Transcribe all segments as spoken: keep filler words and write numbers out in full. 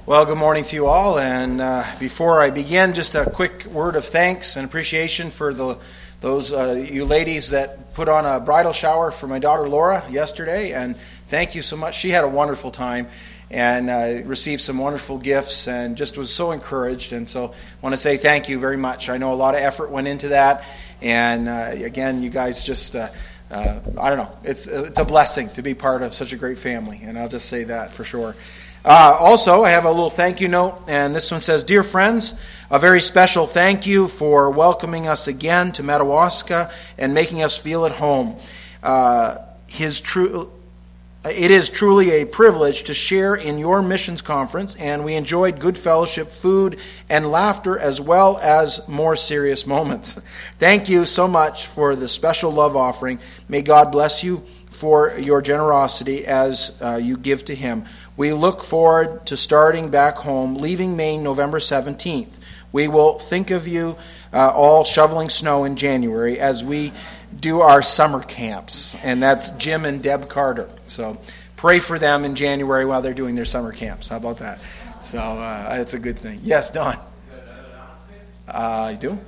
Well, good morning to you all, and uh, before I begin, just a quick word of thanks and appreciation for the those uh, you ladies that put on a bridal shower for my daughter Laura yesterday, and thank you so much. She had a wonderful time and uh, received some wonderful gifts and just was so encouraged, and so I want to say thank you very much. I know a lot of effort went into that, and uh, again, you guys just, uh, uh, I don't know, it's, it's a blessing to be part of such a great family, and I'll just say that for sure. Uh, also, I have a little thank you note, and this one says, "Dear friends, a very special thank you for welcoming us again to Madawaska and making us feel at home. Uh, his true, it is truly a privilege to share in your missions conference, and we enjoyed good fellowship, food, and laughter, as well as more serious moments. Thank you so much for the special love offering. May God bless you for your generosity as uh, you give to Him. We look forward to starting back home, leaving Maine November seventeenth. We will think of you uh, all shoveling snow in January as we do our summer camps. And that's Jim and Deb Carter. So pray for them in January while they're doing their summer camps. How about that? So uh, it's a good thing. Yes, Don. Uh, you do?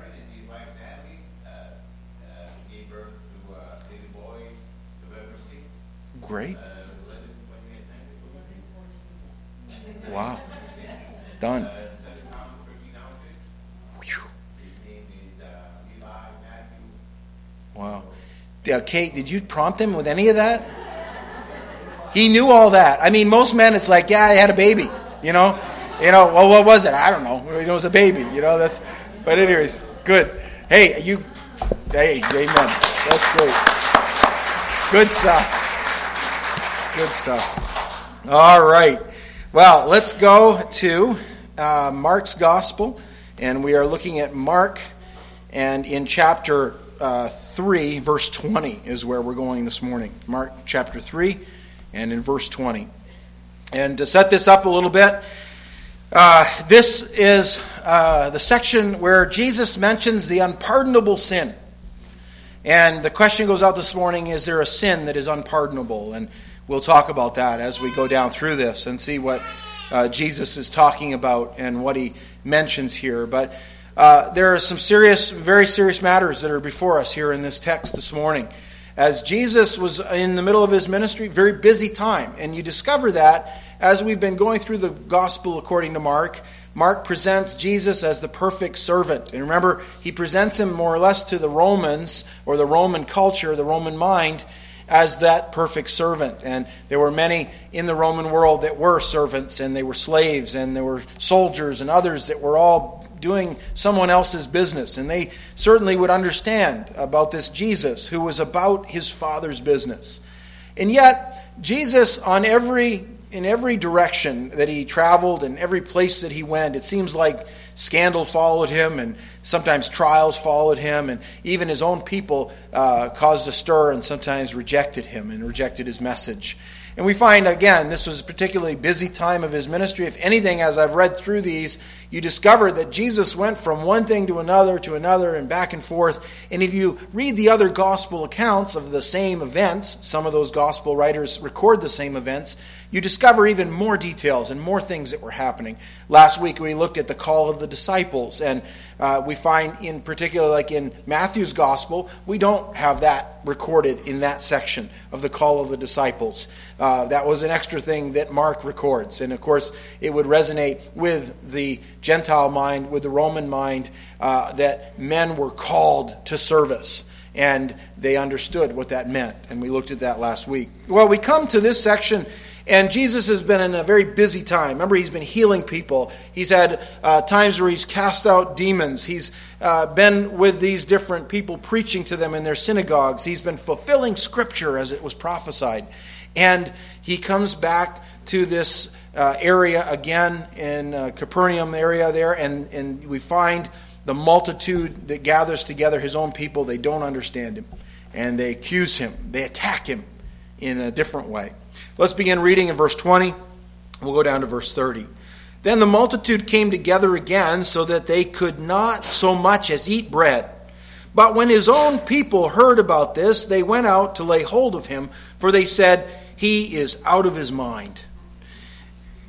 Great. Wow. Done. Wow. Uh, Kate, did you prompt him with any of that? He knew all that. I mean, most men, it's like, yeah, I had a baby. You know? You know, well, what was it? I don't know. It was a baby. You know, that's, but anyways, good. Hey, you, hey, amen. That's great. Good stuff. Good stuff. All right. Well, let's go to uh, Mark's Gospel, and we are looking at Mark, and in chapter uh, three, verse twenty is where we're going this morning. Mark chapter three, and in verse twenty. And to set this up a little bit, uh, this is uh, the section where Jesus mentions the unpardonable sin. And the question goes out this morning, is there a sin that is unpardonable? And we'll talk about that as we go down through this and see what uh, Jesus is talking about and what he mentions here. But uh, there are some serious, very serious matters that are before us here in this text this morning. As Jesus was in the middle of his ministry, very busy time. And you discover that as we've been going through the gospel according to Mark. Mark presents Jesus as the perfect servant. And remember, he presents him more or less to the Romans, or the Roman culture, the Roman mind, as that perfect servant. And there were many in the Roman world that were servants, and they were slaves, and there were soldiers and others that were all doing someone else's business. And they certainly would understand about this Jesus who was about his Father's business. And yet, Jesus, on every in every direction that he traveled and every place that he went, it seems like scandal followed him, and sometimes trials followed him, and even his own people uh, caused a stir and sometimes rejected him and rejected his message. And we find, again, this was a particularly busy time of his ministry. If anything, as I've read through these, you discover that Jesus went from one thing to another to another and back and forth. And if you read the other gospel accounts of the same events, some of those gospel writers record the same events, you discover even more details and more things that were happening. Last week we looked at the call of the disciples, and uh, we find in particular, like in Matthew's gospel, we don't have that recorded in that section of the call of the disciples. Uh, that was an extra thing that Mark records. And of course, it would resonate with the Gentile mind, with the Roman mind, uh, that men were called to service. And they understood what that meant. And we looked at that last week. Well, we come to this section, and Jesus has been in a very busy time. Remember, he's been healing people. He's had uh, times where he's cast out demons. He's uh, been with these different people preaching to them in their synagogues. He's been fulfilling Scripture as it was prophesied. And he comes back to this uh, area again in uh, Capernaum area there, and, and we find the multitude that gathers together, his own people. They don't understand him, and they accuse him. They attack him in a different way. Let's begin reading in verse twenty. We'll go down to verse thirty. Then the multitude came together again so that they could not so much as eat bread. But when his own people heard about this, they went out to lay hold of him, for they said, "He is out of his mind."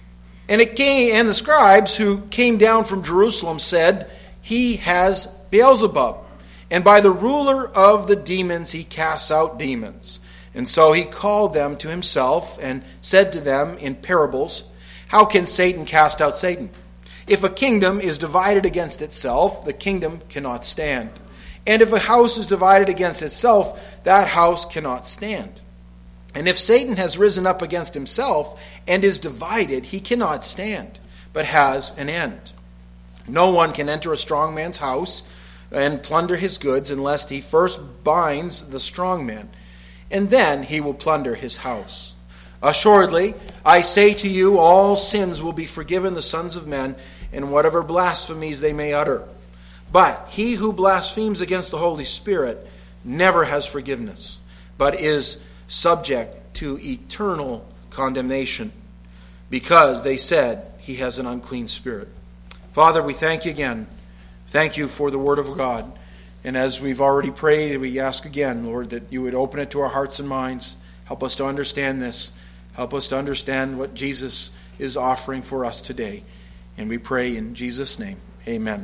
And it came, and the scribes who came down from Jerusalem said, "He has Beelzebub, and by the ruler of the demons he casts out demons." And so he called them to himself and said to them in parables, "How can Satan cast out Satan? If a kingdom is divided against itself, the kingdom cannot stand. And if a house is divided against itself, that house cannot stand. And if Satan has risen up against himself and is divided, he cannot stand, but has an end. No one can enter a strong man's house and plunder his goods unless he first binds the strong man, and then he will plunder his house. Assuredly, I say to you, all sins will be forgiven the sons of men, and whatever blasphemies they may utter. But he who blasphemes against the Holy Spirit never has forgiveness, but is subject to eternal condemnation, because they said he has an unclean spirit." Father, we thank you again. Thank you for the Word of God. And as we've already prayed, we ask again, Lord, that you would open it to our hearts and minds. Help us to understand this. Help us to understand what Jesus is offering for us today. And we pray in Jesus' name. Amen.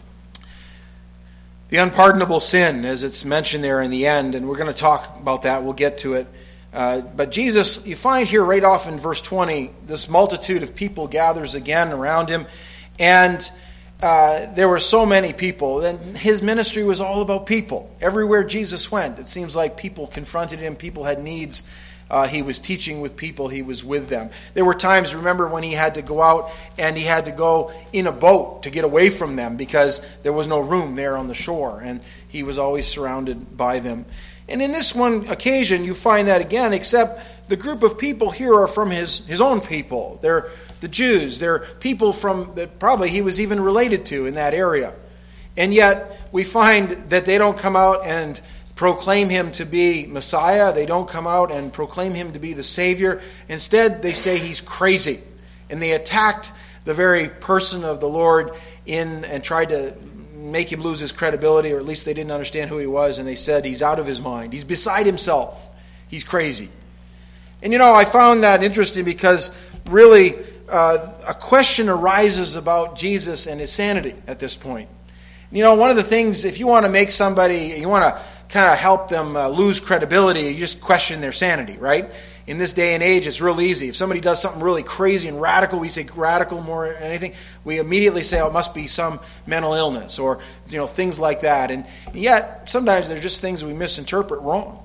The unpardonable sin, as it's mentioned there in the end, and we're going to talk about that. We'll get to it. Uh, but Jesus, you find here right off in verse twenty, this multitude of people gathers again around him. And uh, there were so many people. And his ministry was all about people. Everywhere Jesus went, it seems like people confronted him. People had needs. Uh, he was teaching with people. He was with them. There were times, remember, when he had to go out and he had to go in a boat to get away from them because there was no room there on the shore. And he was always surrounded by them. And in this one occasion, you find that again, except the group of people here are from his, his own people. They're the Jews. They're people from that probably he was even related to in that area. And yet, we find that they don't come out and proclaim him to be Messiah. They don't come out and proclaim him to be the Savior. Instead, they say he's crazy. And they attacked the very person of the Lord in and tried to make him lose his credibility, or at least they didn't understand who he was, and they said he's out of his mind. He's beside himself. He's crazy. And you know, I found that interesting because really uh, a question arises about Jesus and his sanity at this point. You know, one of the things, if you want to make somebody, you want to kind of help them uh, lose credibility, you just question their sanity, right? In this day and age, it's real easy. If somebody does something really crazy and radical, we say radical more than anything, we immediately say, oh, it must be some mental illness or, you know, things like that. And yet, sometimes they're just things we misinterpret wrong.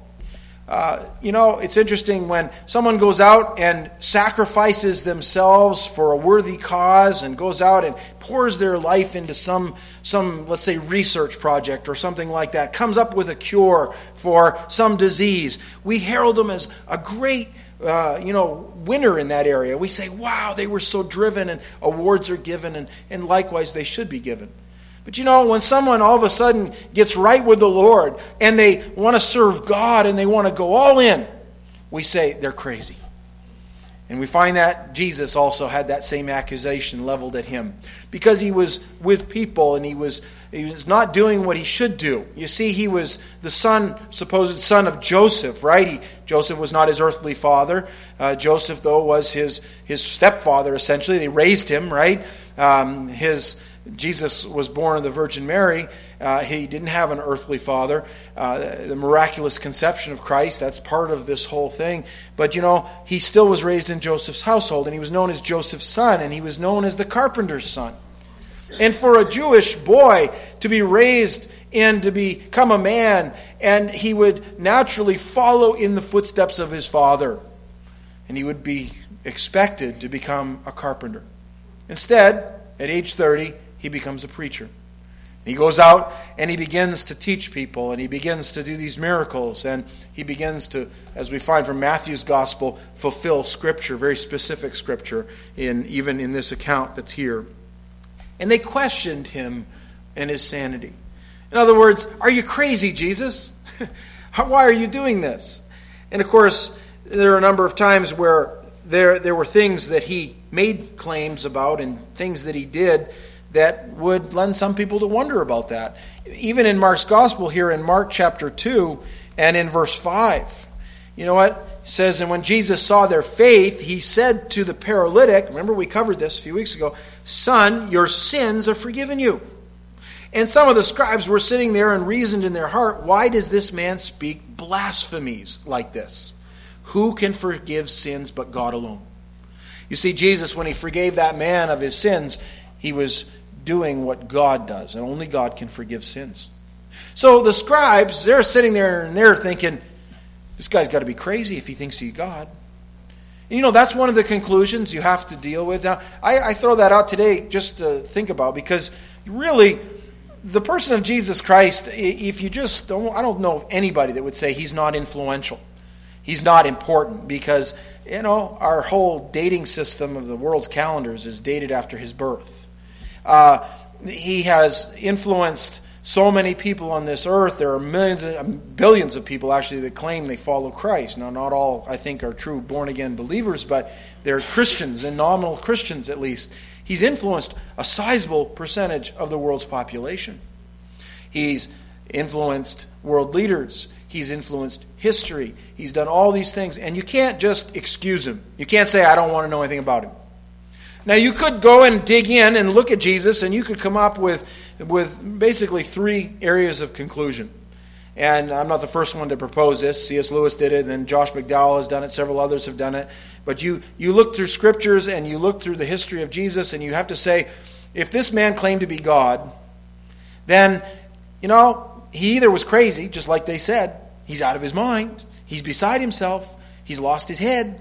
Uh, you know, it's interesting when someone goes out and sacrifices themselves for a worthy cause and goes out and pours their life into some, some, let's say, research project or something like that, comes up with a cure for some disease. We herald them as a great, uh, you know, winner in that area. We say, wow, they were so driven, and awards are given, and, and likewise they should be given. But you know, when someone all of a sudden gets right with the Lord and they want to serve God and they want to go all in, we say they're crazy. And we find that Jesus also had that same accusation leveled at him because he was with people and he was he was not doing what he should do. You see, he was the son, supposed son of Joseph, right? He, Joseph was not his earthly father. Uh, Joseph, though, was his his stepfather, essentially. They raised him, right? Um, his Jesus was born of the Virgin Mary. Uh, he didn't have an earthly father. Uh, the miraculous conception of Christ, that's part of this whole thing. But, you know, he still was raised in Joseph's household, and he was known as Joseph's son, and he was known as the carpenter's son. And for a Jewish boy to be raised and to become a man, and he would naturally follow in the footsteps of his father, and he would be expected to become a carpenter. Instead, at age thirty, he becomes a preacher. He goes out and he begins to teach people, and he begins to do these miracles, and he begins to, as we find from Matthew's gospel, fulfill Scripture, very specific Scripture, in even in this account that's here. And they questioned him and his sanity. In other words, are you crazy, Jesus? Why are you doing this? And of course, there are a number of times where there, there were things that he made claims about and things that he did that would lend some people to wonder about that. Even in Mark's gospel here in Mark chapter two and in verse five. You know what? it says, and when Jesus saw their faith, he said to the paralytic, remember we covered this a few weeks ago, son, your sins are forgiven you. And some of the scribes were sitting there and reasoned in their heart, why does this man speak blasphemies like this? Who can forgive sins but God alone? You see, Jesus, when he forgave that man of his sins, he was doing what God does, and only God can forgive sins. So the scribes, they're sitting there and they're thinking, this guy's got to be crazy if he thinks he's God. And you know, that's one of the conclusions you have to deal with. Now, I, I throw that out today just to think about, because really, the person of Jesus Christ, if you just don't, I don't know of anybody that would say he's not influential. He's not important, because, you know, our whole dating system of the world's calendars is dated after his birth. Uh, he has influenced so many people on this earth. There are millions, of, billions of people actually that claim they follow Christ. Now, not all, I think, are true born-again believers, but they're Christians, and nominal Christians at least. He's influenced a sizable percentage of the world's population. He's influenced world leaders. He's influenced history. He's done all these things, and you can't just excuse him. You can't say, I don't want to know anything about him. Now, you could go and dig in and look at Jesus, and you could come up with, with basically three areas of conclusion. And I'm not the first one to propose this. C S Lewis did it, and then Josh McDowell has done it. Several others have done it. But you, you look through scriptures, and you look through the history of Jesus, and you have to say, if this man claimed to be God, then, you know, he either was crazy, just like they said, he's out of his mind, he's beside himself, he's lost his head,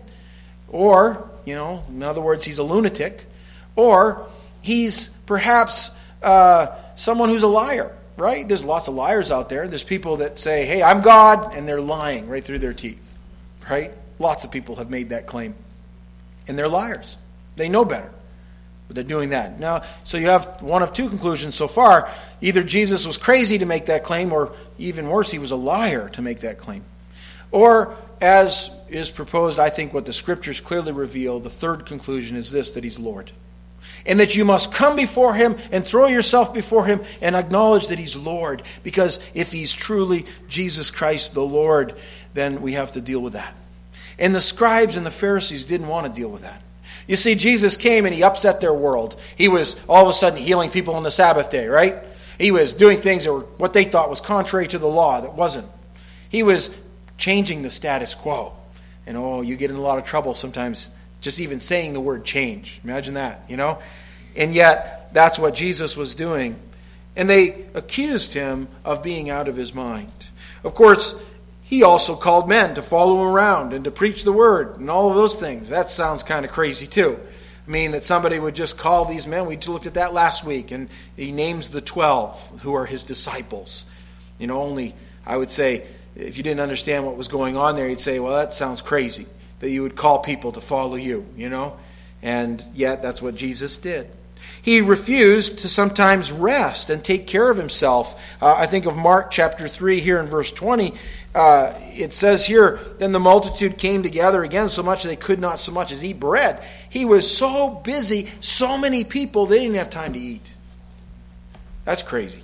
or, you know, in other words, he's a lunatic, or he's perhaps uh, someone who's a liar, right? There's lots of liars out there. There's people that say, hey, I'm God, and they're lying right through their teeth, right? Lots of people have made that claim, and they're liars. They know better, but they're doing that. Now, so you have one of two conclusions so far. Either Jesus was crazy to make that claim, or even worse, he was a liar to make that claim. Or, as is proposed, I think what the scriptures clearly reveal, the third conclusion is this, that he's Lord. And that you must come before him and throw yourself before him and acknowledge that he's Lord. Because if he's truly Jesus Christ the Lord, then we have to deal with that. And the scribes and the Pharisees didn't want to deal with that. You see, Jesus came and he upset their world. He was all of a sudden healing people on the Sabbath day, right? He was doing things that were what they thought was contrary to the law that wasn't. He was changing the status quo. And oh, you get in a lot of trouble sometimes just even saying the word change. Imagine that, you know? And yet, that's what Jesus was doing. And they accused him of being out of his mind. Of course, he also called men to follow him around and to preach the word and all of those things. That sounds kind of crazy too. I mean, that somebody would just call these men. We looked at that last week, and he names the twelve who are his disciples. You know, only, I would say, if you didn't understand what was going on there, you'd say, well, that sounds crazy, that you would call people to follow you, you know? And yet, that's what Jesus did. He refused to sometimes rest and take care of himself. Uh, I think of Mark chapter three here in verse twenty. Uh, it says here, then the multitude came together again so much they could not so much as eat bread. He was so busy, so many people, they didn't have time to eat. That's crazy.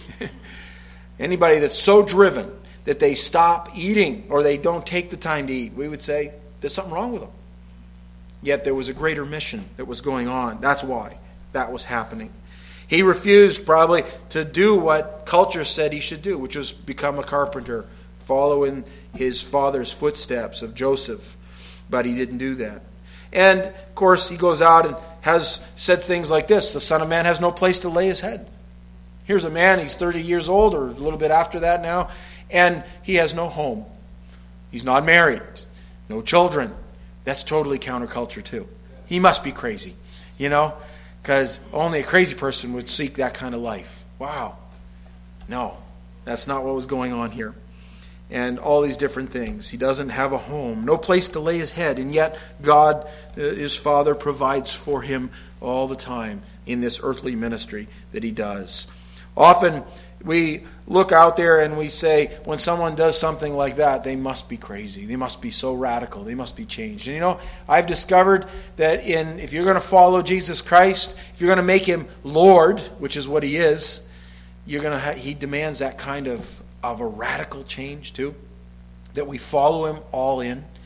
Anybody that's so driven that they stop eating or they don't take the time to eat, we would say there's something wrong with them. Yet there was a greater mission that was going on. That's why that was happening. He refused probably to do what culture said he should do, which was become a carpenter, follow in his father's footsteps of Joseph. But he didn't do that. And, of course, he goes out and has said things like this, the Son of Man has no place to lay his head. Here's a man, he's thirty years old, or a little bit after that now, and he has no home. He's not married, no children. That's totally counterculture too. He must be crazy, you know, because only a crazy person would seek that kind of life. Wow. No, that's not what was going on here. And all these different things. He doesn't have a home, no place to lay his head, and yet God, his Father, provides for him all the time in this earthly ministry that he does. Often we look out there and we say, when someone does something like that, they must be crazy. They must be so radical. They must be changed. And you know, I've discovered that in if you're going to follow Jesus Christ, if you're going to make him Lord, which is what he is, you're going to ha- he demands that kind of, of a radical change too. That we follow him all in.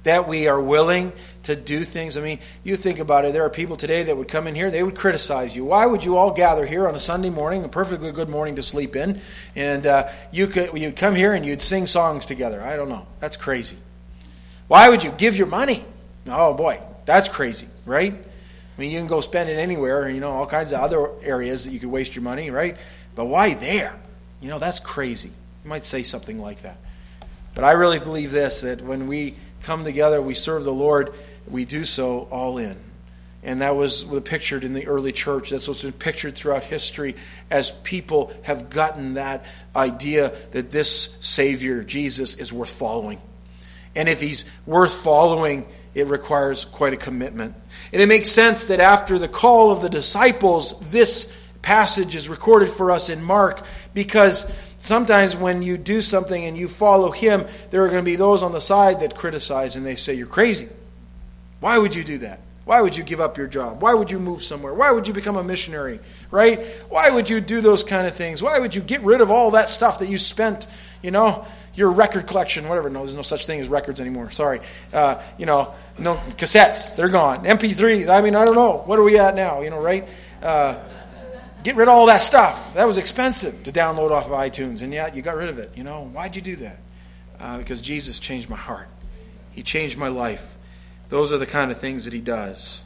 that we are willing to do things. I mean, you think about it. There are people today that would come in here, they would criticize you. Why would you all gather here on a Sunday morning, a perfectly good morning to sleep in, and uh, you could you'd come here and you'd sing songs together? I don't know. That's crazy. Why would you give your money? Oh boy, that's crazy, right? I mean, you can go spend it anywhere, you know, all kinds of other areas that you could waste your money, right? But why there? You know, that's crazy. You might say something like that. But I really believe this, that when we come together, we serve the Lord, we do so all in. And that was pictured in the early church. That's what's been pictured throughout history as people have gotten that idea that this Savior, Jesus, is worth following. And if he's worth following, it requires quite a commitment. And it makes sense that after the call of the disciples, this passage is recorded for us in Mark, because sometimes when you do something and you follow him, there are going to be those on the side that criticize and they say, you're crazy. Why would you do that? Why would you give up your job? Why would you move somewhere? Why would you become a missionary? Right? Why would you do those kind of things? Why would you get rid of all that stuff that you spent, you know, your record collection, whatever. No, there's no such thing as records anymore. Sorry. Uh, you know, no cassettes. They're gone. M P threes. I mean, I don't know. What are we at now? You know, right? Uh, get rid of all that stuff. That was expensive to download off of iTunes, and yet you got rid of it. You know, why'd you do that? Uh, because Jesus changed my heart. He changed my life. Those are the kind of things that he does.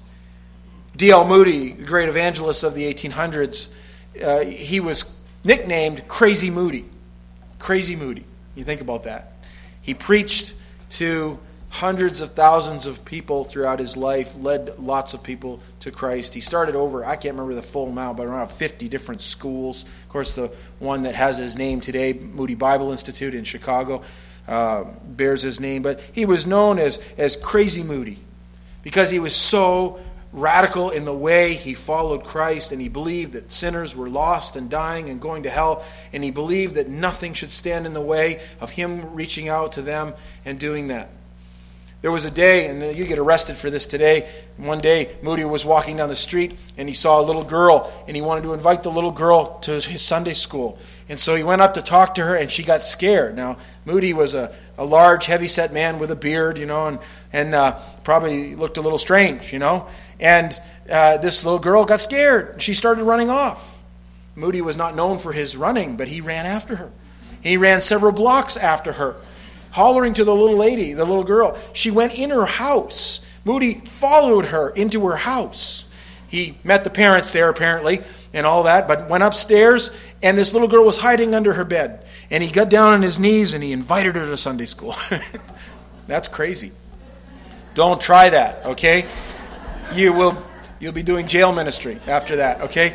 D L Moody, the great evangelist of the eighteen hundreds, uh, he was nicknamed Crazy Moody. Crazy Moody. You think about that. He preached to hundreds of thousands of people throughout his life, led lots of people to Christ. He started over, I can't remember the full amount, but around fifty different schools. Of course, the one that has his name today, Moody Bible Institute in Chicago, uh, bears his name. But he was known as, as Crazy Moody because he was so radical in the way he followed Christ, and he believed that sinners were lost and dying and going to hell, and he believed that nothing should stand in the way of him reaching out to them and doing that. There was a day, and you get arrested for this today, one day Moody was walking down the street and he saw a little girl, and he wanted to invite the little girl to his Sunday school. And so he went up to talk to her, and she got scared. Now, Moody was a, a large, heavy-set man with a beard, you know, and, and uh, probably looked a little strange, you know. And uh, this little girl got scared. She started running off. Moody was not known for his running, but he ran after her. He ran several blocks after her, hollering to the little lady, the little girl. She went in her house. Moody followed her into her house. He met the parents there, apparently, and all that, but went upstairs, and this little girl was hiding under her bed. And he got down on his knees, and he invited her to Sunday school. That's crazy. Don't try that, okay? You will, you'll be doing jail ministry after that, okay?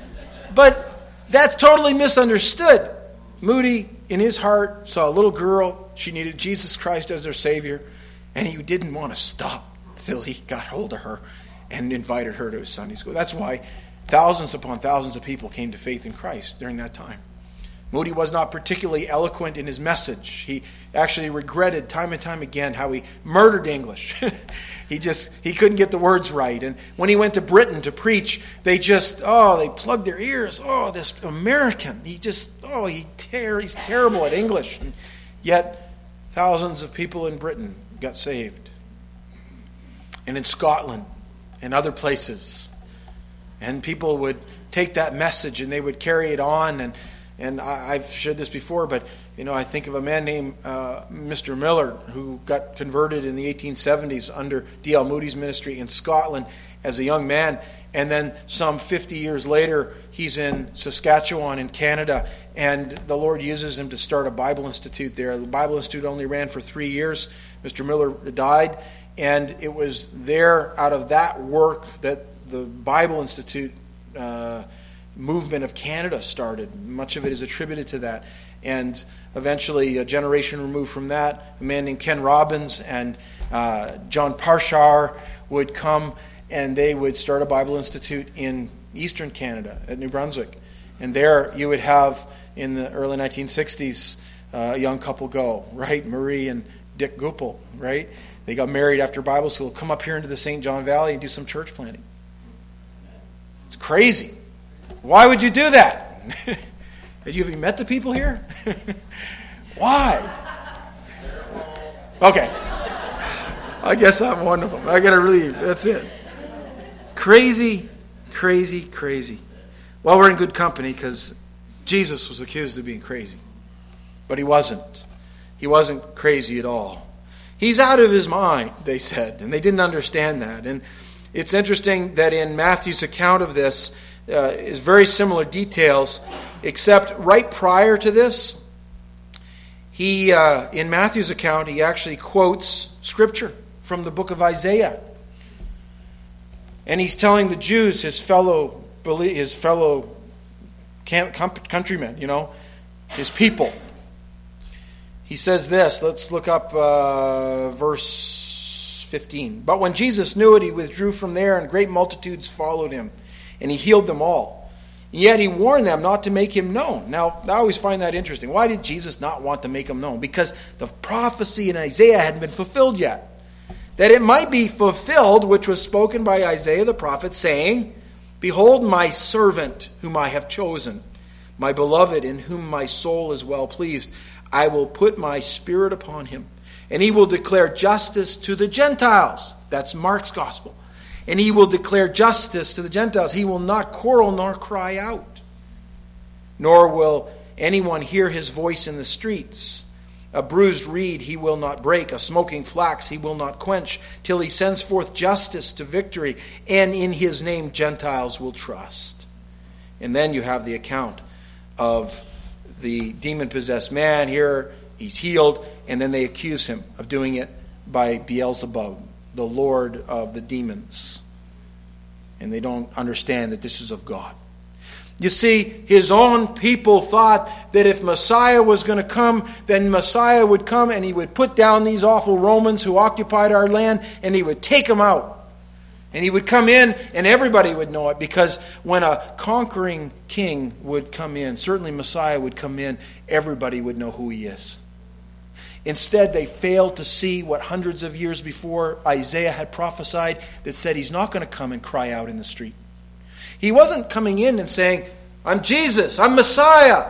But that's totally misunderstood. Moody, in his heart, saw a little girl. She needed Jesus Christ as their Savior, and he didn't want to stop till he got hold of her and invited her to his Sunday school. That's why thousands upon thousands of people came to faith in Christ during that time. Moody was not particularly eloquent in his message. He actually regretted time and time again how he murdered English. he just, he couldn't get the words right. And when he went to Britain to preach, they just, oh, they plugged their ears. Oh, this American, he just, oh, he ter- he's terrible at English. And yet, thousands of people in Britain got saved. And in Scotland and other places. And people would take that message and they would carry it on. And And I, I've shared this before, but you know, I think of a man named uh, Mister Miller who got converted in the eighteen seventies under D L Moody's ministry in Scotland as a young man. And then some fifty years later, he's in Saskatchewan in Canada, and the Lord uses him to start a Bible Institute there. The Bible Institute only ran for three years. Mister Miller died, and it was there, out of that work, that the Bible Institute uh, movement of Canada started. Much of it is attributed to that. And eventually, a generation removed from that, a man named Ken Robbins and uh, John Parshar would come, and they would start a Bible Institute in eastern Canada at New Brunswick. And there you would have, in the early nineteen sixties, uh, a young couple go, right? Marie and Dick Goupel, right? They got married after Bible school, come up here into the Saint John Valley and do some church planting. It's crazy. Why would you do that? Have you even met the people here? Why? Okay. I guess I'm one of them. I got to really, that's it. Crazy, crazy, crazy. Well, we're in good company because Jesus was accused of being crazy. But he wasn't. He wasn't crazy at all. He's out of his mind, they said, and they didn't understand that. And it's interesting that in Matthew's account of this uh, is very similar details, except right prior to this, he uh, in Matthew's account, he actually quotes scripture from the book of Isaiah. And he's telling the Jews, his fellow his fellow countrymen, you know, his people. He says this, let's look up uh, verse fifteen. But when Jesus knew it, he withdrew from there, and great multitudes followed him, and he healed them all. Yet he warned them not to make him known. Now, I always find that interesting. Why did Jesus not want to make him known? Because the prophecy in Isaiah hadn't been fulfilled yet. That it might be fulfilled, which was spoken by Isaiah the prophet, saying, Behold my servant whom I have chosen, my beloved in whom my soul is well pleased. I will put my spirit upon him, and he will declare justice to the Gentiles. That's Mark's gospel. And he will declare justice to the Gentiles. He will not quarrel nor cry out, nor will anyone hear his voice in the streets. A bruised reed he will not break, a smoking flax he will not quench, till he sends forth justice to victory, and in his name Gentiles will trust. And then you have the account of the demon-possessed man. Here he's healed, and then they accuse him of doing it by Beelzebub, the lord of the demons. And they don't understand that this is of God. You see, his own people thought that if Messiah was going to come, then Messiah would come and he would put down these awful Romans who occupied our land, and he would take them out. And he would come in and everybody would know it, because when a conquering king would come in, certainly Messiah would come in, everybody would know who he is. Instead, they failed to see what hundreds of years before Isaiah had prophesied that said he's not going to come and cry out in the street. He wasn't coming in and saying, I'm Jesus, I'm Messiah.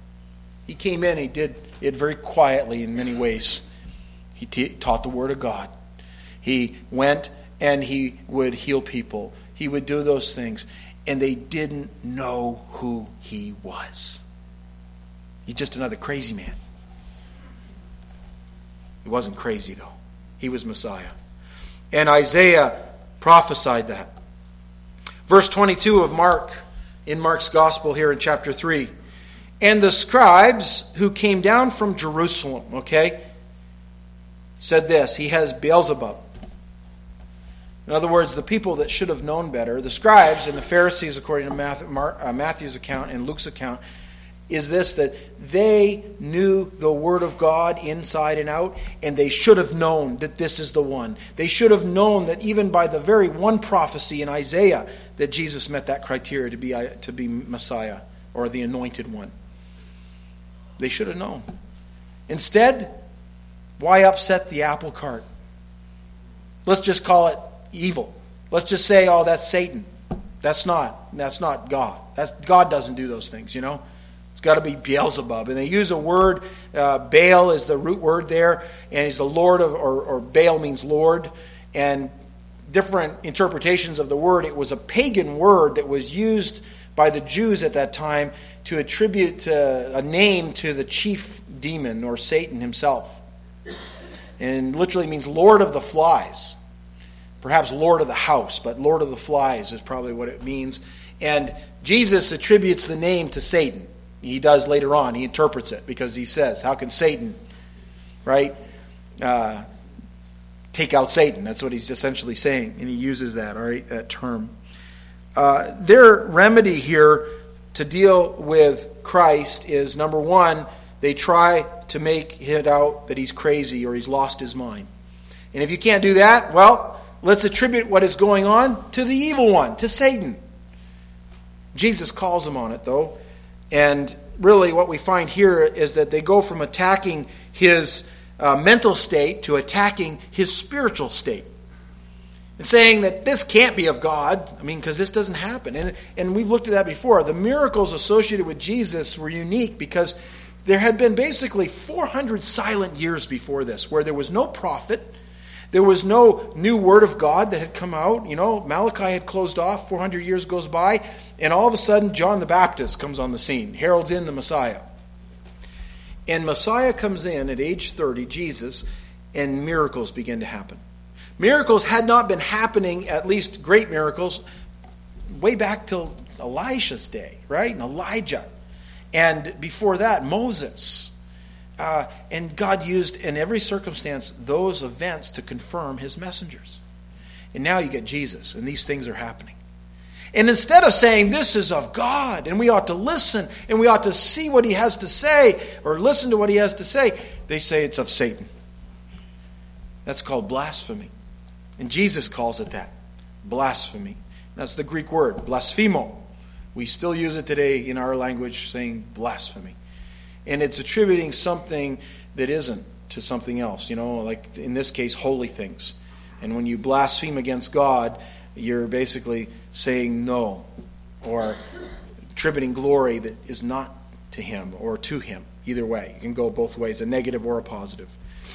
He came in and he did it very quietly in many ways. He t- taught the Word of God. He went and he would heal people. He would do those things. And they didn't know who he was. He's just another crazy man. He wasn't crazy though. He was Messiah. And Isaiah prophesied that. Verse twenty-two of Mark, in Mark's Gospel here in chapter three. And the scribes who came down from Jerusalem, okay, said this, he has Beelzebub. In other words, the people that should have known better, the scribes and the Pharisees, according to Matthew's account and Luke's account, is this, that they knew the Word of God inside and out, and they should have known that this is the one. They should have known that even by the very one prophecy in Isaiah that Jesus met that criteria to be, to be Messiah, or the anointed one. They should have known. Instead, why upset the apple cart? Let's just call it evil. Let's just say, oh, that's Satan. That's not. That's not God. That's, God doesn't do those things, you know. It's got to be Beelzebub. And they use a word, uh, Baal is the root word there, and he's the Lord of, or, or Baal means Lord. And different interpretations of the word. It was a pagan word that was used by the Jews at that time to attribute uh, a name to the chief demon, or Satan himself. And literally means Lord of the Flies. Perhaps Lord of the House, but Lord of the Flies is probably what it means. And Jesus attributes the name to Satan. He does later on. He interprets it because he says, how can Satan, right, uh, take out Satan? That's what he's essentially saying. And he uses that, all right, that term. Uh, their remedy here to deal with Christ is, number one, they try to make it out that he's crazy or he's lost his mind. And if you can't do that, well, let's attribute what is going on to the evil one, to Satan. Jesus calls him on it, though. And really what we find here is that they go from attacking his uh, mental state to attacking his spiritual state. And saying that this can't be of God. I mean, because this doesn't happen. And, and we've looked at that before. The miracles associated with Jesus were unique because there had been basically four hundred silent years before this where there was no prophet. There was no new word of God that had come out. You know, Malachi had closed off. four hundred years goes by. And all of a sudden, John the Baptist comes on the scene. Heralds in the Messiah. And Messiah comes in at age thirty, Jesus, and miracles begin to happen. Miracles had not been happening, at least great miracles, way back till Elisha's day, right? And Elijah. And before that, Moses. Uh, and God used in every circumstance those events to confirm his messengers. And now you get Jesus, and these things are happening. And instead of saying this is of God, and we ought to listen, and we ought to see what he has to say, or listen to what he has to say, they say it's of Satan. That's called blasphemy. And Jesus calls it that. Blasphemy. That's the Greek word, blasphemo. We still use it today in our language saying blasphemy. And it's attributing something that isn't to something else. You know, like in this case, holy things. And when you blaspheme against God, you're basically saying no. Or attributing glory that is not to him or to him. Either way. You can go both ways, a negative or a positive.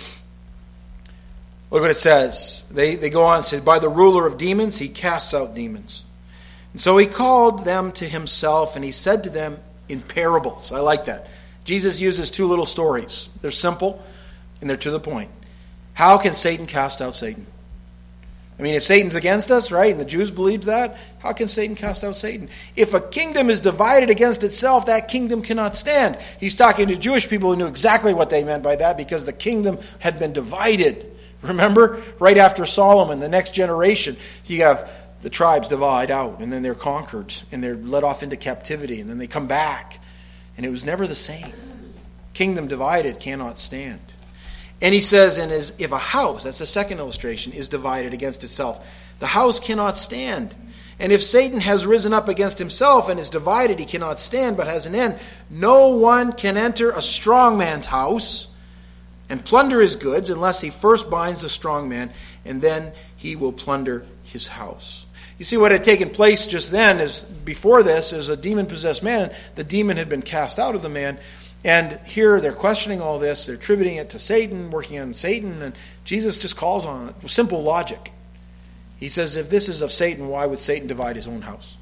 Look what it says. They, they go on and say, by the ruler of demons, he casts out demons. And so he called them to himself, and he said to them in parables. I like that. Jesus uses two little stories. They're simple, and they're to the point. How can Satan cast out Satan? I mean, if Satan's against us, right, and the Jews believed that, how can Satan cast out Satan? If a kingdom is divided against itself, that kingdom cannot stand. He's talking to Jewish people who knew exactly what they meant by that, because the kingdom had been divided. Remember, right after Solomon, the next generation, you have the tribes divide out, and then they're conquered, and they're led off into captivity, and then they come back. And it was never the same. Kingdom divided cannot stand. And he says, and as if a house, that's the second illustration, is divided against itself, the house cannot stand. And if Satan has risen up against himself and is divided, he cannot stand, but has an end. No one can enter a strong man's house and plunder his goods unless he first binds the strong man, and then he will plunder his house. You see, what had taken place just then is, before this, is a demon-possessed man. The demon had been cast out of the man. And here they're questioning all this. They're attributing it to Satan, working on Satan. And Jesus just calls on it. Simple logic. He says, if this is of Satan, why would Satan divide his own house?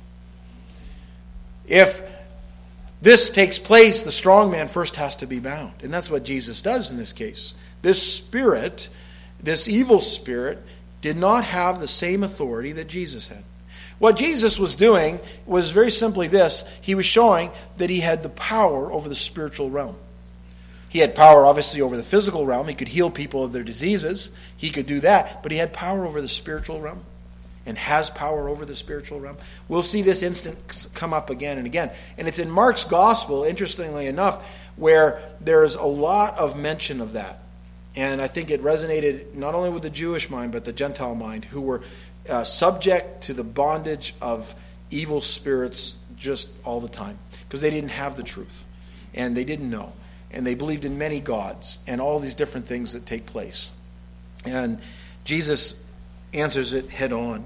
If this takes place, the strong man first has to be bound. And that's what Jesus does in this case. This spirit, this evil spirit, did not have the same authority that Jesus had. What Jesus was doing was very simply this. He was showing that he had the power over the spiritual realm. He had power, obviously, over the physical realm. He could heal people of their diseases. He could do that. But he had power over the spiritual realm, and has power over the spiritual realm. We'll see this instant come up again and again. And it's in Mark's gospel, interestingly enough, where there's a lot of mention of that. And I think it resonated not only with the Jewish mind, but the Gentile mind, who were uh, subject to the bondage of evil spirits just all the time. Because they didn't have the truth. And they didn't know. And they believed in many gods and all these different things that take place. And Jesus answers it head on.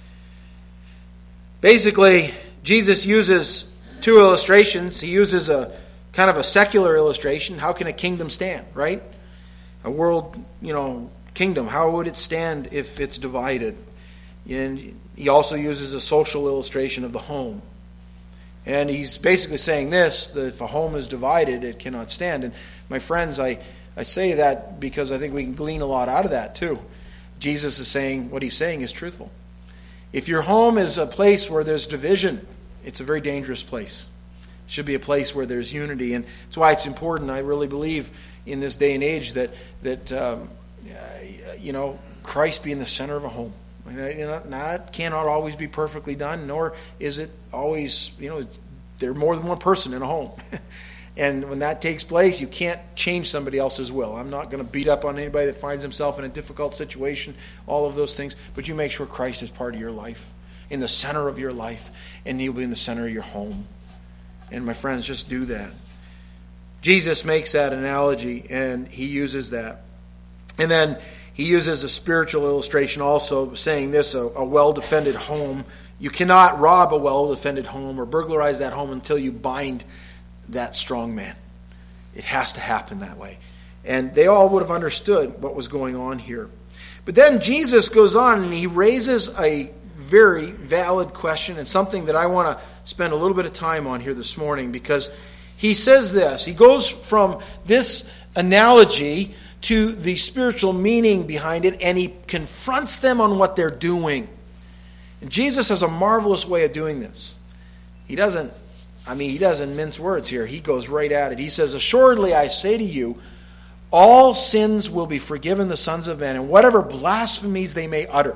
Basically, Jesus uses two illustrations. He uses a kind of a secular illustration. How can a kingdom stand, right? A world, you know, kingdom. How would it stand if it's divided? And he also uses a social illustration of the home. And he's basically saying this, that if a home is divided, it cannot stand. And my friends, I, I say that because I think we can glean a lot out of that too. Jesus is saying, what he's saying is truthful. If your home is a place where there's division, it's a very dangerous place. It should be a place where there's unity. And that's why it's important, I really believe, in this day and age, that, that um, you know, Christ be in the center of a home. You know, that cannot always be perfectly done, nor is it always, you know, it's, there's more than one person in a home. And when that takes place, you can't change somebody else's will. I'm not going to beat up on anybody that finds himself in a difficult situation, all of those things. But you make sure Christ is part of your life, in the center of your life, and he'll be in the center of your home. And my friends, just do that. Jesus makes that analogy, and he uses that. And then he uses a spiritual illustration also, saying this, a, a well-defended home. You cannot rob a well-defended home or burglarize that home until you bind that strong man. It has to happen that way. And they all would have understood what was going on here. But then Jesus goes on and he raises a very valid question, and something that I want to spend a little bit of time on here this morning, because he says this. He goes from this analogy to the spiritual meaning behind it, and he confronts them on what they're doing. And Jesus has a marvelous way of doing this. He doesn't, I mean, he doesn't mince words here. He goes right at it. He says, "Assuredly I say to you, all sins will be forgiven the sons of men, and whatever blasphemies they may utter.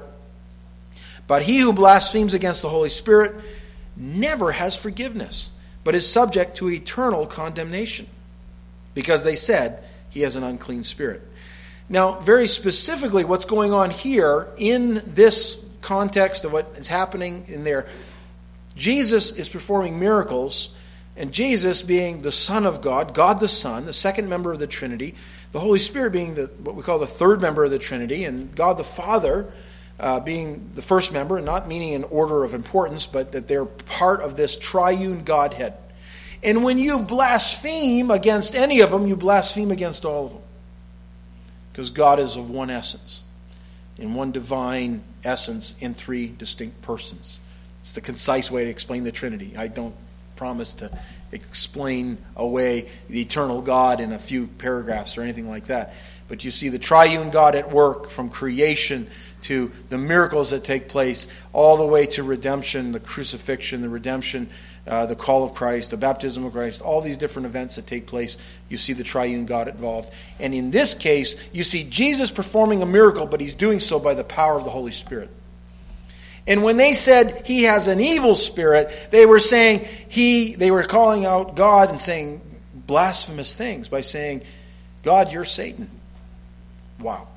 But he who blasphemes against the Holy Spirit never has forgiveness, but is subject to eternal condemnation, because they said he has an unclean spirit." Now, very specifically, what's going on here in this context of what is happening in there, Jesus is performing miracles, and Jesus being the Son of God, God the Son, the second member of the Trinity, the Holy Spirit being the what we call the third member of the Trinity, and God the Father uh, being the first member, not meaning in order of importance, but that they're part of this triune Godhead. And when you blaspheme against any of them, you blaspheme against all of them. Because God is of one essence, in one divine essence, in three distinct persons. It's the concise way to explain the Trinity. I don't promise to explain away the eternal God in a few paragraphs or anything like that. But you see the triune God at work, from creation to the miracles that take place, all the way to redemption, the crucifixion, the redemption, uh, the call of Christ, the baptism of Christ, all these different events that take place. You see the triune God involved. And in this case, you see Jesus performing a miracle, but he's doing so by the power of the Holy Spirit. And when they said he has an evil spirit, they were saying he, they were calling out God and saying blasphemous things by saying, "God, you're Satan." Wow.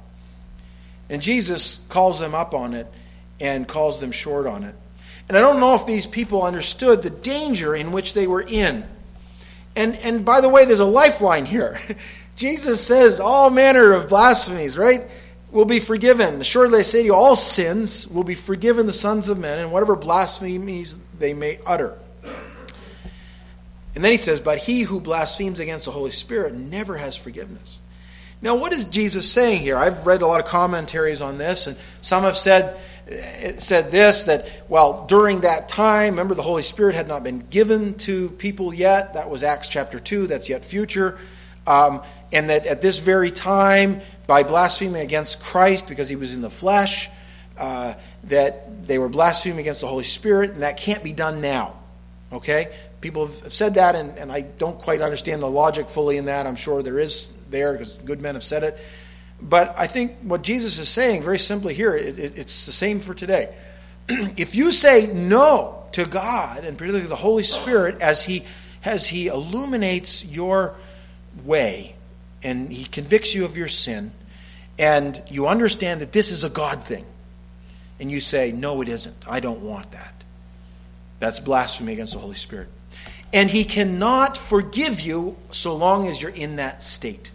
And Jesus calls them up on it and calls them short on it. And I don't know if these people understood the danger in which they were in. And, and by the way, there's a lifeline here. Jesus says all manner of blasphemies, right, will be forgiven. Assuredly I say to you, all sins will be forgiven the sons of men, and whatever blasphemies they may utter. And then he says, but he who blasphemes against the Holy Spirit never has forgiveness. Now, what is Jesus saying here? I've read a lot of commentaries on this, and some have said said this, that, well, during that time, remember, the Holy Spirit had not been given to people yet. That was Acts chapter two. That's yet future. Um, and that at this very time, by blaspheming against Christ, because he was in the flesh, uh, that they were blaspheming against the Holy Spirit, and that can't be done now. Okay? People have said that, and, and I don't quite understand the logic fully in that. I'm sure there is there, because good men have said it. But I think what Jesus is saying, very simply here, it, it, it's the same for today. If you say no to God, and particularly the Holy Spirit, as he, as he illuminates your way, and he convicts you of your sin, and you understand that this is a God thing, and you say, no, it isn't, I don't want that, that's blasphemy against the Holy Spirit. And he cannot forgive you so long as you're in that state.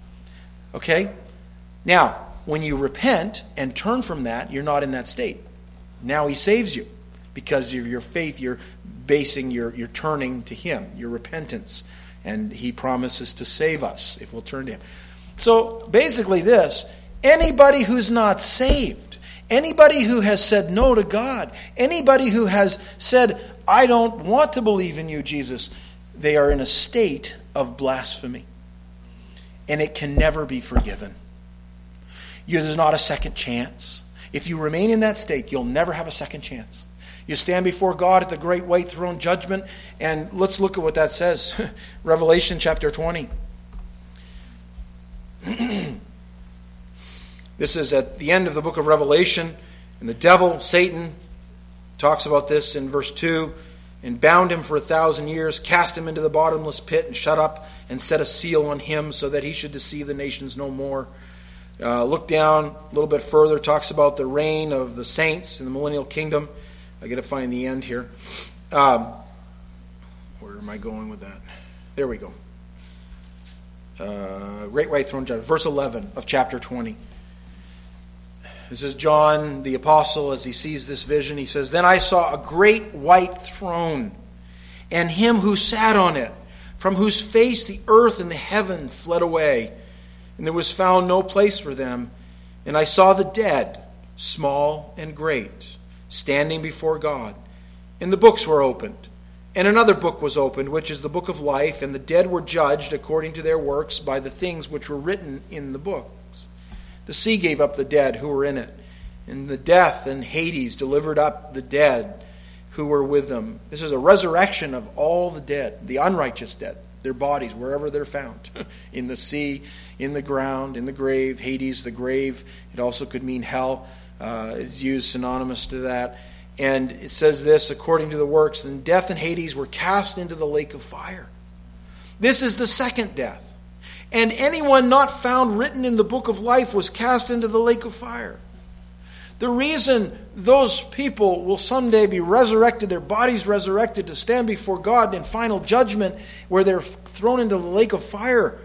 Okay? Now, when you repent and turn from that, you're not in that state. Now he saves you because of your faith. You're basing your, you're turning to him, your repentance. And he promises to save us if we'll turn to him. So basically this, anybody who's not saved, anybody who has said no to God, anybody who has said, I don't want to believe in you, Jesus, they are in a state of blasphemy. And it can never be forgiven. You, there's not a second chance. If you remain in that state, you'll never have a second chance. You stand before God at the great white throne judgment, and let's look at what that says. Revelation chapter twenty. This is at the end of the book of Revelation, and the devil, Satan, talks about this in verse two. And bound him for a thousand years, cast him into the bottomless pit, and shut up, and set a seal on him, so that he should deceive the nations no more. Uh, look down a little bit further, talks about the reign of the saints in the millennial kingdom. I got to find the end here. Um, where am I going with that? There we go. Uh, Great White Throne Judgment, verse eleven of chapter twenty. This is John the Apostle as he sees this vision. He says, Then I saw a great white throne, and him who sat on it, from whose face the earth and the heaven fled away, and there was found no place for them. And I saw the dead, small and great, standing before God. And the books were opened. And another book was opened, which is the book of life. And the dead were judged according to their works by the things which were written in the books. The sea gave up the dead who were in it. And the death and Hades delivered up the dead who were with them. This is a resurrection of all the dead, the unrighteous dead, their bodies, wherever they're found. In the sea, in the ground, in the grave. Hades, the grave. It also could mean hell. Uh, it's used synonymous to that. And it says this, according to the works, then death and Hades were cast into the lake of fire. This is the second death. And anyone not found written in the book of life was cast into the lake of fire. The reason those people will someday be resurrected, their bodies resurrected to stand before God in final judgment, where they're thrown into the lake of fire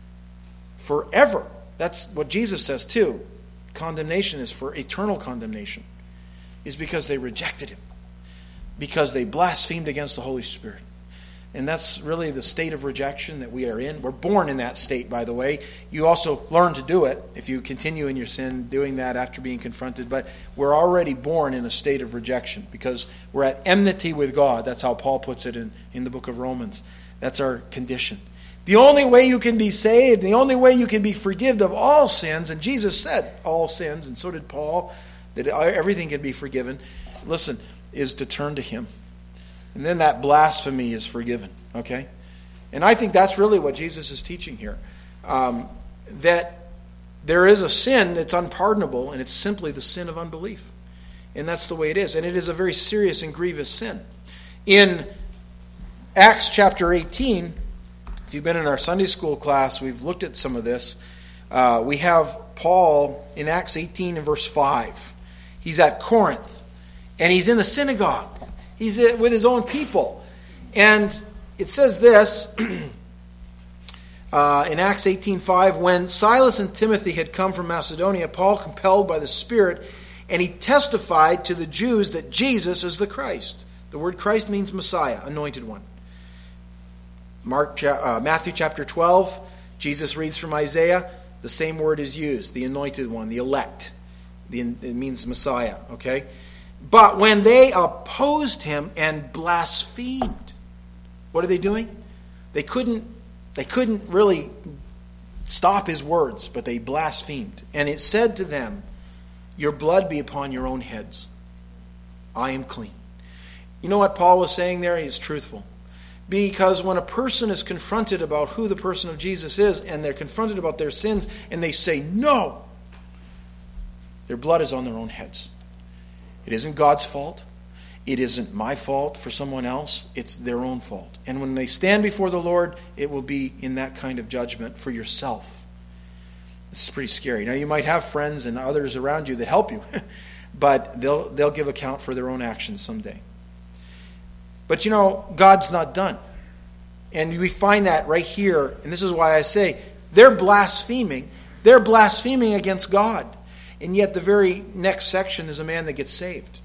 forever. That's what Jesus says too. Condemnation is for eternal condemnation. Is because they rejected Him. Because they blasphemed against the Holy Spirit. And that's really the state of rejection that we are in. We're born in that state, by the way. You also learn to do it if you continue in your sin, doing that after being confronted. But we're already born in a state of rejection because we're at enmity with God. That's how Paul puts it in, in the book of Romans. That's our condition. The only way you can be saved, the only way you can be forgiven of all sins, and Jesus said all sins, and so did Paul, that everything can be forgiven, listen, is to turn to Him. And then that blasphemy is forgiven, okay? And I think that's really what Jesus is teaching here. Um, that there is a sin that's unpardonable, and it's simply the sin of unbelief. And that's the way it is. And it is a very serious and grievous sin. In Acts chapter eighteen, if you've been in our Sunday school class, we've looked at some of this. Uh, we have Paul in Acts eighteen and verse five. He's at Corinth, and he's in the synagogue. He's with his own people. And it says this uh, in Acts eighteen five, when Silas and Timothy had come from Macedonia, Paul, compelled by the Spirit, and he testified to the Jews that Jesus is the Christ. The word Christ means Messiah, anointed one. Mark, uh, Matthew chapter twelve, Jesus reads from Isaiah. The same word is used, the anointed one, the elect. The, it means Messiah, okay? But when they opposed him and blasphemed, what are they doing? They couldn't, they couldn't really stop his words, but they blasphemed. And it said to them, your blood be upon your own heads. I am clean. You know what Paul was saying there? He's truthful. Because when a person is confronted about who the person of Jesus is, and they're confronted about their sins, and they say no, their blood is on their own heads. It isn't God's fault. It isn't my fault for someone else. It's their own fault. And when they stand before the Lord, it will be in that kind of judgment for yourself. This is pretty scary. Now, you might have friends and others around you that help you, but they'll they'll give account for their own actions someday. But you know, God's not done. And we find that right here, and this is why I say, they're blaspheming. They're blaspheming against God. And yet the very next section is a man that gets saved.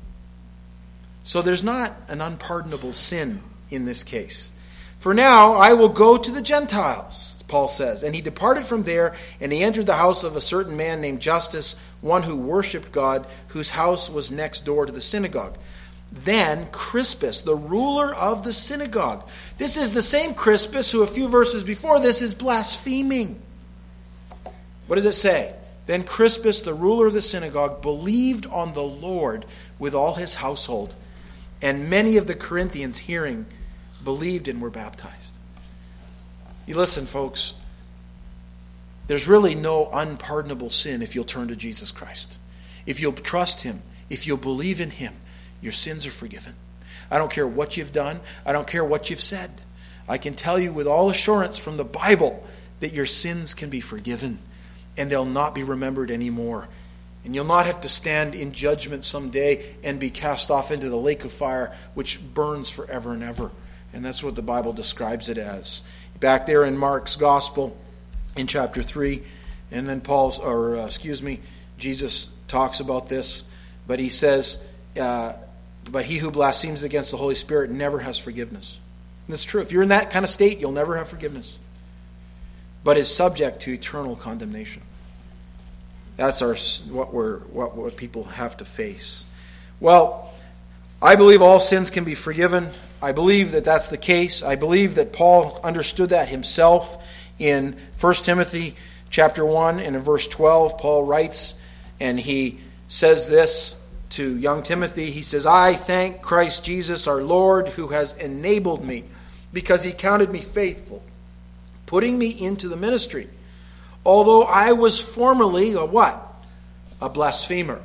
So there's not an unpardonable sin in this case. For now I will go to the Gentiles, Paul says. And he departed from there, and he entered the house of a certain man named Justus, one who worshipped God, whose house was next door to the synagogue. Then Crispus, the ruler of the synagogue. This is the same Crispus who a few verses before this is blaspheming. What does it say? Then Crispus, the ruler of the synagogue, believed on the Lord with all his household. And many of the Corinthians, hearing, believed and were baptized. You listen, folks. There's really no unpardonable sin if you'll turn to Jesus Christ. If you'll trust Him, if you'll believe in Him, your sins are forgiven. I don't care what you've done. I don't care what you've said. I can tell you with all assurance from the Bible that your sins can be forgiven. And they'll not be remembered anymore. And you'll not have to stand in judgment someday and be cast off into the lake of fire, which burns forever and ever. And that's what the Bible describes it as. Back there in Mark's Gospel, in chapter three, and then Paul's, or uh, excuse me, Jesus talks about this, but he says, uh, but he who blasphemes against the Holy Spirit never has forgiveness. And that's true. If you're in that kind of state, you'll never have forgiveness, but is subject to eternal condemnation. That's our what we're what, what people have to face. Well, I believe all sins can be forgiven. I believe that that's the case. I believe that Paul understood that himself. In First Timothy chapter one and in verse twelve, Paul writes, and he says this to young Timothy. He says, I thank Christ Jesus our Lord, who has enabled me, because he counted me faithful, putting me into the ministry. Although I was formerly a what? A blasphemer,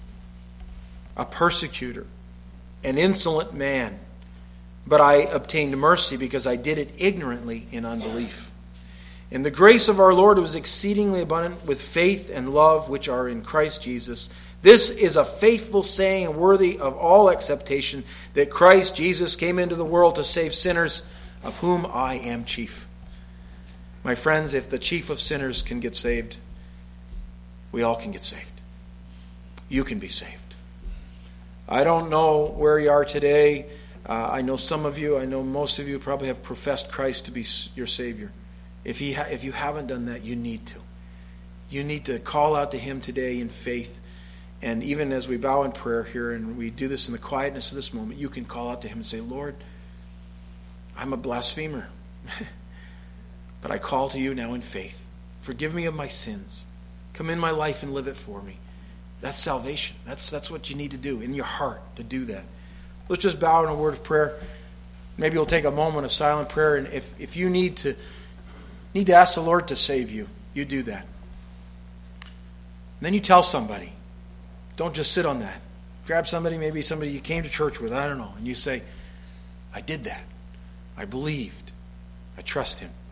a persecutor, an insolent man. But I obtained mercy because I did it ignorantly in unbelief. And the grace of our Lord was exceedingly abundant with faith and love which are in Christ Jesus. This is a faithful saying and worthy of all acceptation, that Christ Jesus came into the world to save sinners, of whom I am chief. My friends, if the chief of sinners can get saved, we all can get saved. You can be saved. I don't know where you are today. Uh, I know some of you, I know most of you probably have professed Christ to be your Savior. If, he ha- if you haven't done that, you need to. You need to call out to Him today in faith. And even as we bow in prayer here and we do this in the quietness of this moment, you can call out to Him and say, Lord, I'm a blasphemer. But I call to you now in faith. Forgive me of my sins. Come in my life and live it for me. That's salvation. That's, that's what you need to do in your heart, to do that. Let's just bow in a word of prayer. Maybe we'll take a moment of silent prayer. And if, if you need to need to ask the Lord to save you, you do that. And then you tell somebody. Don't just sit on that. Grab somebody, maybe somebody you came to church with, I don't know, and you say, I did that. I believed. I trust Him.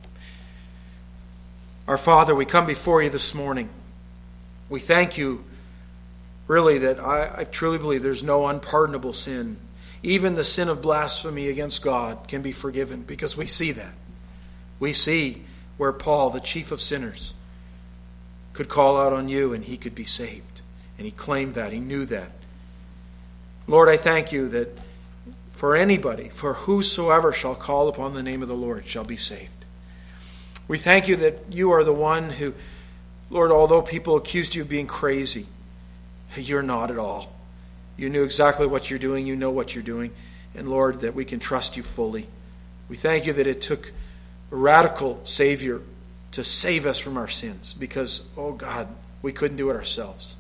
Our Father, we come before you this morning. We thank you, really, that I, I truly believe there's no unpardonable sin. Even the sin of blasphemy against God can be forgiven, because we see that. We see where Paul, the chief of sinners, could call out on you and he could be saved. And he claimed that. He knew that. Lord, I thank you that for anybody, for whosoever shall call upon the name of the Lord shall be saved. We thank you that you are the one who, Lord, although people accused you of being crazy, you're not at all. You knew exactly what you're doing. You know what you're doing. And Lord, that we can trust you fully. We thank you that it took a radical Savior to save us from our sins, because, oh God, we couldn't do it ourselves.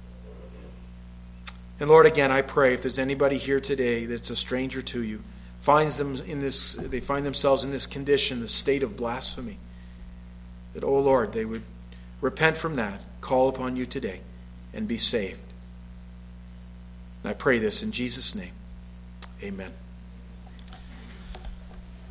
And Lord, again, I pray if there's anybody here today that's a stranger to you, finds them in this, they find themselves in this condition, the state of blasphemy, that, oh Lord, they would repent from that, call upon you today, and be saved. And I pray this in Jesus' name. Amen.